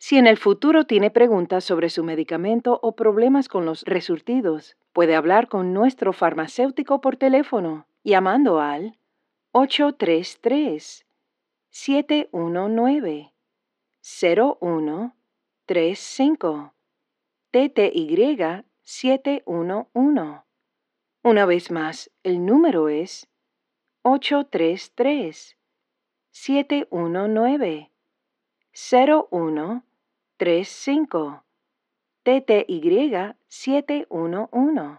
Si en el futuro tiene preguntas sobre su medicamento o problemas con los resurtidos, puede hablar con nuestro farmacéutico por teléfono llamando al 833-719-0135 TTY 711. Una vez más, el número es 833-719-0135 TTY 711.